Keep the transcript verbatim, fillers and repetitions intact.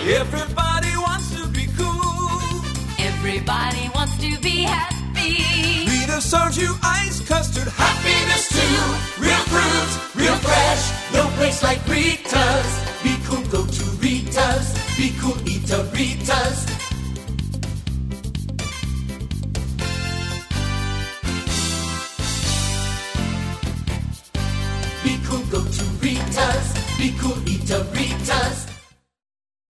Everybody wants to be cool. Everybody wants to be happy. Rita serves you ice custard, happiness too. Real fruit, real fresh, no place like Rita's. Be cool, go to Rita's. Be cool, eat a Rita's. Be cool, go to Rita's. Be cool, eat a Rita's.